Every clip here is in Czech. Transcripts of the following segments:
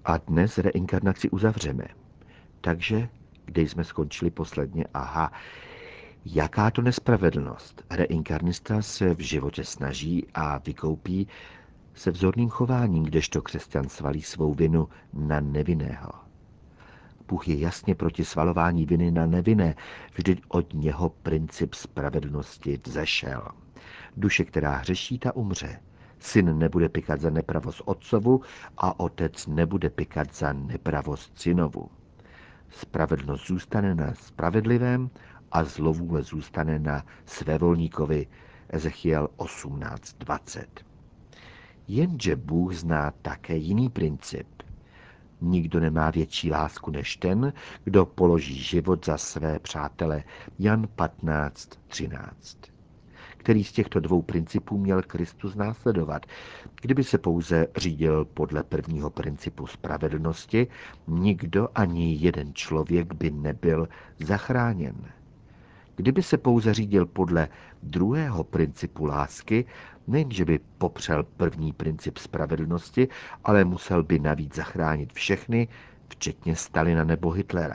A dnes reinkarnaci uzavřeme. Takže, kde jsme skončili posledně? Aha, jaká to nespravedlnost. Reinkarnista se v životě snaží a vykoupí se vzorným chováním, kdežto křesťan svalí svou vinu na nevinného. Bůh je jasně proti svalování viny na nevinné, vždyť od něho princip spravedlnosti vzešel. Duše, která hřeší, ta umře. Syn nebude pykat za nepravost otcovu a otec nebude pykat za nepravost synovu. Spravedlnost zůstane na spravedlivém a zlovůle zůstane na svévolníkovi. Ezechiel 18:20. Jenže Bůh zná také jiný princip. Nikdo nemá větší lásku než ten, kdo položí život za své přátele. Jan 15:13. Který z těchto dvou principů měl Kristus následovat? Kdyby se pouze řídil podle prvního principu spravedlnosti, nikdo ani jeden člověk by nebyl zachráněn. Kdyby se pouze řídil podle druhého principu lásky, nejenže by popřel první princip spravedlnosti, ale musel by navíc zachránit všechny, včetně Stalina nebo Hitlera.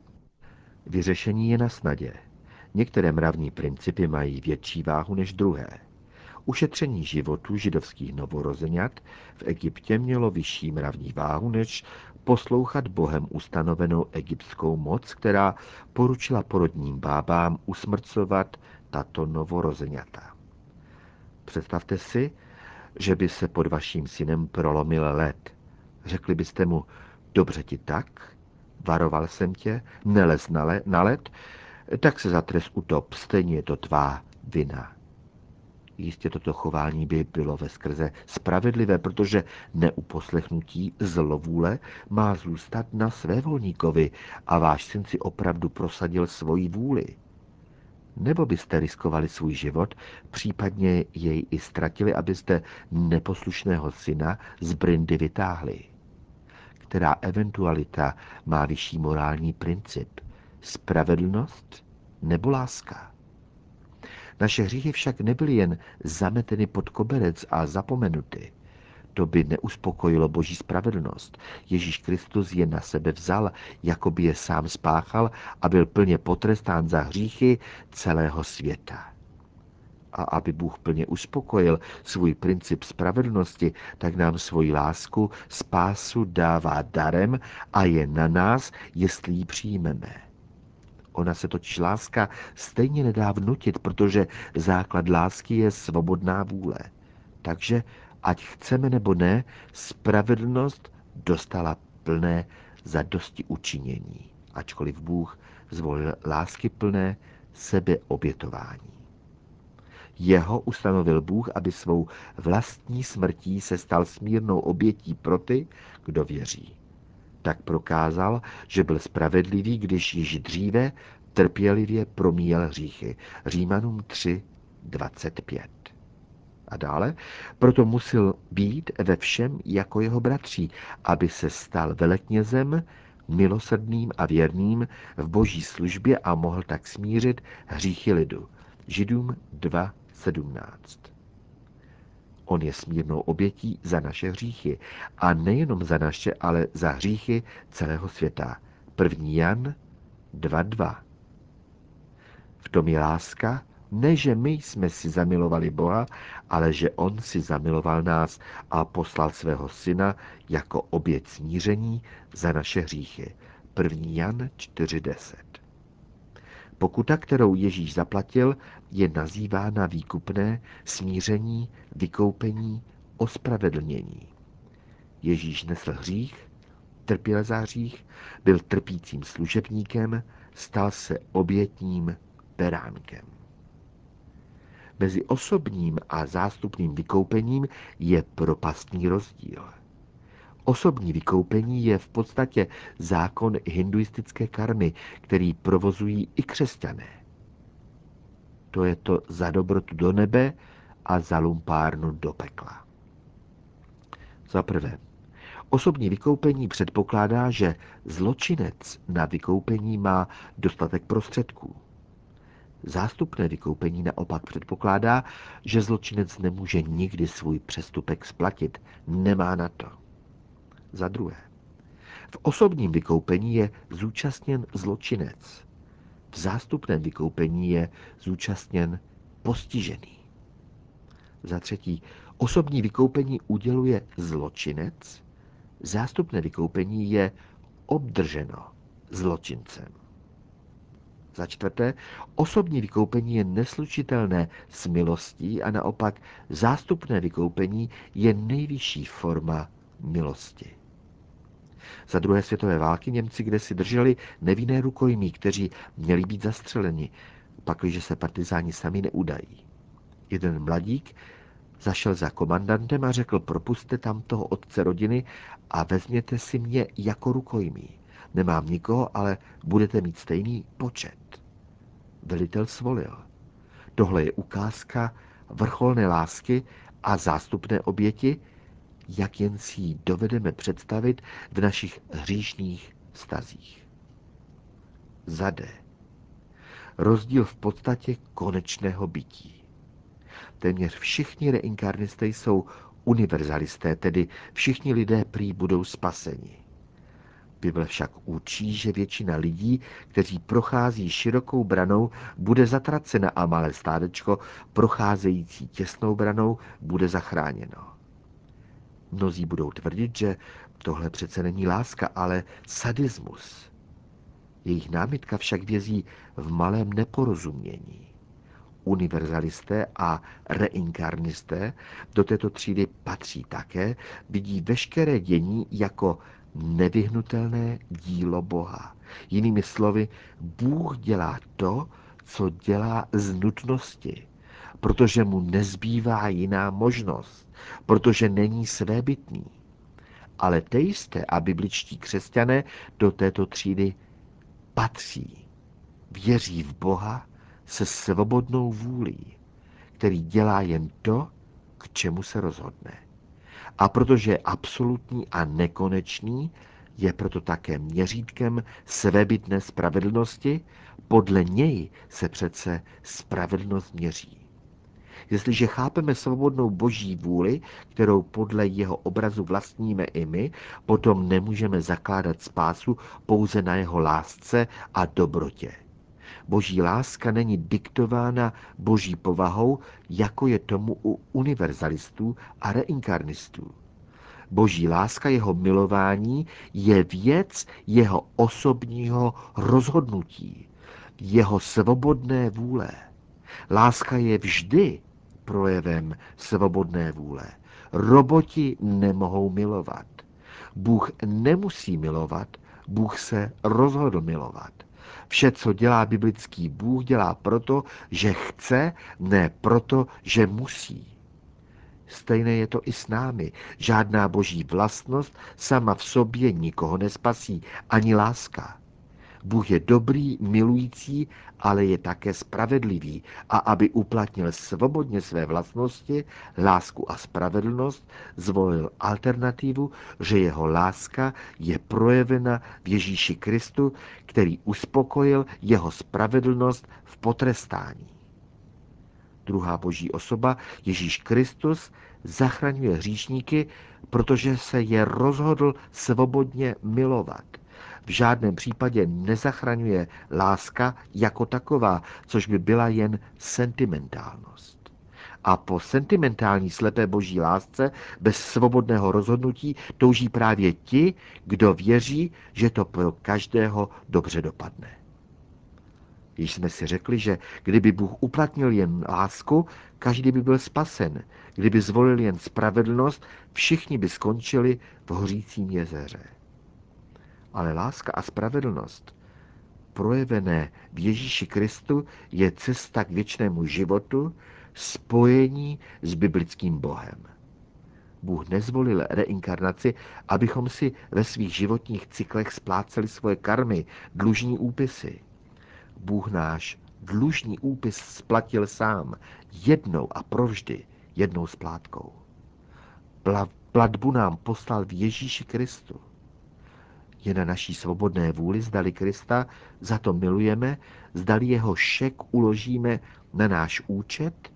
Vyřešení je na snadě. Některé mravní principy mají větší váhu než druhé. Ušetření životů židovských novorozenat v Egyptě mělo vyšší mravní váhu než poslouchat Bohem ustanovenou egyptskou moc, která poručila porodním bábám usmrcovat tato novorozenata. Představte si, že by se pod vaším synem prolomil led. Řekli byste mu, dobře ti tak, varoval jsem tě, nelez na led, tak se za trest utop, stejně je to tvá vina. Jistě toto chování by bylo veskrze spravedlivé, protože neuposlechnutí zlovůle má zůstat na svévolníkovi a váš syn si opravdu prosadil svoji vůli. Nebo byste riskovali svůj život, případně jej i ztratili, abyste neposlušného syna z bryndy vytáhli. Která eventualita má vyšší morální princip? Spravedlnost nebo láska? Naše hříchy však nebyly jen zameteny pod koberec a zapomenuty. To by neuspokojilo Boží spravedlnost. Ježíš Kristus je na sebe vzal, jako by je sám spáchal a byl plně potrestán za hříchy celého světa. A aby Bůh plně uspokojil svůj princip spravedlnosti, tak nám svoji lásku, spásu dává darem a je na nás, jestli ji přijmeme. Ona se totiž láska stejně nedá vnutit, protože základ lásky je svobodná vůle. Takže, ať chceme nebo ne, spravedlnost dostala plné zadosti učinění, ačkoliv Bůh zvolil lásky plné sebeobětování. Jeho ustanovil Bůh, aby svou vlastní smrtí se stal smírnou obětí pro ty, kdo věří. Tak prokázal, že byl spravedlivý, když již dříve trpělivě promíjel hříchy. Římanům 3:25. A dále, proto musel být ve všem jako jeho bratří, aby se stal veleknězem, milosrdným a věrným v boží službě a mohl tak smířit hříchy lidu. Židům 2:17. On je smírnou obětí za naše hříchy. A nejenom za naše, ale za hříchy celého světa. 1. Jan 2:2. V tom je láska, ne že my jsme si zamilovali Boha, ale že on si zamiloval nás a poslal svého syna jako oběť smíření za naše hříchy. 1. Jan 4:10. Pokuta, kterou Ježíš zaplatil, je nazývána výkupné, smíření, vykoupení, ospravedlnění. Ježíš nesl hřích, trpěl za hřích, byl trpícím služebníkem, stal se obětním beránkem. Mezi osobním a zástupným vykoupením je propastný rozdíl. Osobní vykoupení je v podstatě zákon hinduistické karmy, který provozují i křesťané. To je to za dobrotu do nebe a za lumpárnu do pekla. Za prvé, osobní vykoupení předpokládá, že zločinec na vykoupení má dostatek prostředků. Zástupné vykoupení naopak předpokládá, že zločinec nemůže nikdy svůj přestupek splatit, nemá na to. Za druhé, V osobním vykoupení je zúčastněn zločinec. V zástupném vykoupení je zúčastněn postižený. Za třetí, osobní vykoupení uděluje zločinec, zástupné vykoupení je obdrženo zločincem. Za čtvrté, osobní vykoupení je neslučitelné s milostí a naopak zástupné vykoupení je nejvyšší forma milosti. Za druhé světové války Němci kdesi drželi nevinné rukojmí, kteří měli být zastřeleni, pakliže se partizáni sami neudají. Jeden mladík zašel za komandantem a řekl: propusťte tam toho otce rodiny a vezměte si mě jako rukojmí. Nemám nikoho, ale budete mít stejný počet. Velitel svolil. Tohle je ukázka vrcholné lásky a zástupné oběti, jak jen si ji dovedeme představit v našich hříšných vztazích. Za D. Rozdíl v podstatě konečného bytí. Téměř všichni reinkarnisté jsou univerzalisté, tedy všichni lidé prý budou spaseni. Bible však učí, že většina lidí, kteří prochází širokou branou, bude zatracena a malé stádečko, procházející těsnou branou, bude zachráněno. Mnozí budou tvrdit, že tohle přece není láska, ale sadismus. Jejich námitka však vězí v malém neporozumění. Univerzalisté a reinkarnisté do této třídy patří také, vidí veškeré dění jako nevyhnutelné dílo Boha. Jinými slovy, Bůh dělá to, co dělá z nutnosti, protože mu nezbývá jiná možnost, protože není svébytný. Ale teisté a bibličtí křesťané do této třídy patří. Věří v Boha se svobodnou vůlí, který dělá jen to, k čemu se rozhodne. A protože je absolutní a nekonečný, je proto také měřítkem svébytné spravedlnosti, podle něj se přece spravedlnost měří. Jestliže chápeme svobodnou boží vůli, kterou podle jeho obrazu vlastníme i my, potom nemůžeme zakládat spásu pouze na jeho lásce a dobrotě. Boží láska není diktována boží povahou, jako je tomu u univerzalistů a reinkarnistů. Boží láska, jeho milování, je věc jeho osobního rozhodnutí, jeho svobodné vůle. Láska je vždy projevem svobodné vůle. Roboti nemohou milovat. Bůh nemusí milovat, Bůh se rozhodl milovat. Vše, co dělá biblický Bůh, dělá proto, že chce, ne proto, že musí. Stejné je to i s námi. Žádná boží vlastnost sama v sobě nikoho nespasí, ani láska. Bůh je dobrý, milující, ale je také spravedlivý a aby uplatnil svobodně své vlastnosti, lásku a spravedlnost, zvolil alternativu, že jeho láska je projevena v Ježíši Kristu, který uspokojil jeho spravedlnost v potrestání. Druhá boží osoba, Ježíš Kristus, zachraňuje hříšníky, protože se je rozhodl svobodně milovat. V žádném případě nezachraňuje láska jako taková, což by byla jen sentimentálnost. A po sentimentální slepé boží lásce bez svobodného rozhodnutí touží právě ti, kdo věří, že to pro každého dobře dopadne. Již jsme si řekli, že kdyby Bůh uplatnil jen lásku, každý by byl spasen. Kdyby zvolil jen spravedlnost, všichni by skončili v hořícím jezeře. Ale láska a spravedlnost, projevené v Ježíši Kristu, je cesta k věčnému životu, spojení s biblickým Bohem. Bůh nezvolil reinkarnaci, abychom si ve svých životních cyklech spláceli svoje karmy, dlužní úpisy. Bůh náš dlužní úpis splatil sám, jednou a provždy, jednou splátkou. Platbu nám poslal v Ježíši Kristu. Je na naší svobodné vůli, zdali Krista za to milujeme, zdali jeho šek uložíme na náš účet,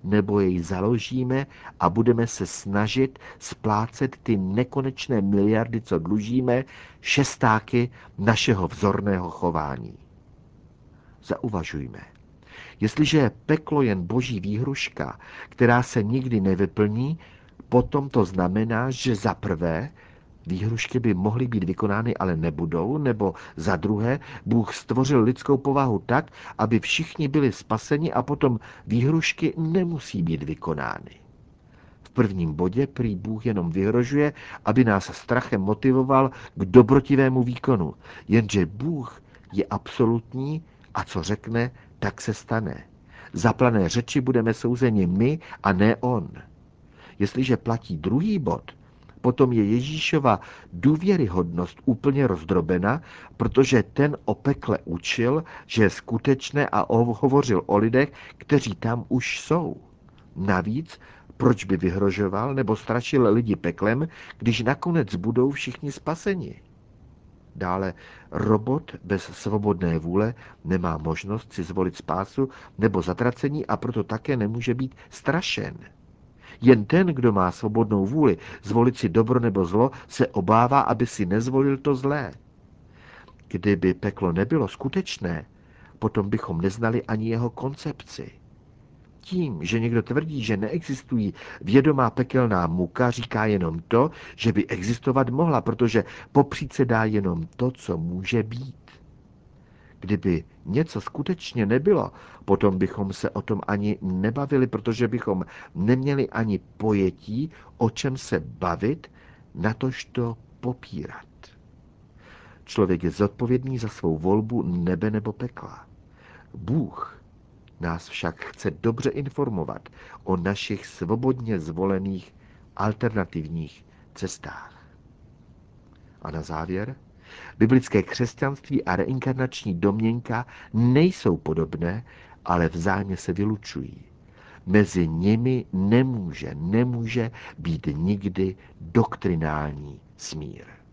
nebo jej založíme a budeme se snažit splácet ty nekonečné miliardy, co dlužíme, šestáky našeho vzorného chování. Zauvažujme. Jestliže je peklo jen boží výhruška, která se nikdy nevyplní, potom to znamená, že za prvé výhrušky by mohly být vykonány, ale nebudou, nebo za druhé Bůh stvořil lidskou povahu tak, aby všichni byli spaseni a potom výhrušky nemusí být vykonány. V prvním bodě prý Bůh jenom vyhrožuje, aby nás strachem motivoval k dobrotivému výkonu, jenže Bůh je absolutní a co řekne, tak se stane. Za plané řeči budeme souzeni my a ne on. Jestliže platí druhý bod, potom je Ježíšova důvěryhodnost úplně rozdrobena, protože ten o pekle učil, že je skutečné a hovořil o lidech, kteří tam už jsou. Navíc, proč by vyhrožoval nebo strašil lidi peklem, když nakonec budou všichni spaseni? Dále, robot bez svobodné vůle nemá možnost si zvolit spásu nebo zatracení a proto také nemůže být strašen. Jen ten, kdo má svobodnou vůli zvolit si dobro nebo zlo, se obává, aby si nezvolil to zlé. Kdyby peklo nebylo skutečné, potom bychom neznali ani jeho koncepci. Tím, že někdo tvrdí, že neexistují vědomá pekelná muka, říká jenom to, že by existovat mohla, protože popřít se dá jenom to, co může být. Kdyby něco skutečně nebylo, potom bychom se o tom ani nebavili, protože bychom neměli ani pojetí, o čem se bavit, natož to popírat. Člověk je zodpovědný za svou volbu nebe nebo pekla. Bůh nás však chce dobře informovat o našich svobodně zvolených alternativních cestách. A na závěr, biblické křesťanství a reinkarnační domněnka nejsou podobné, ale vzájemně se vylučují. Mezi nimi nemůže být nikdy doktrinální smír.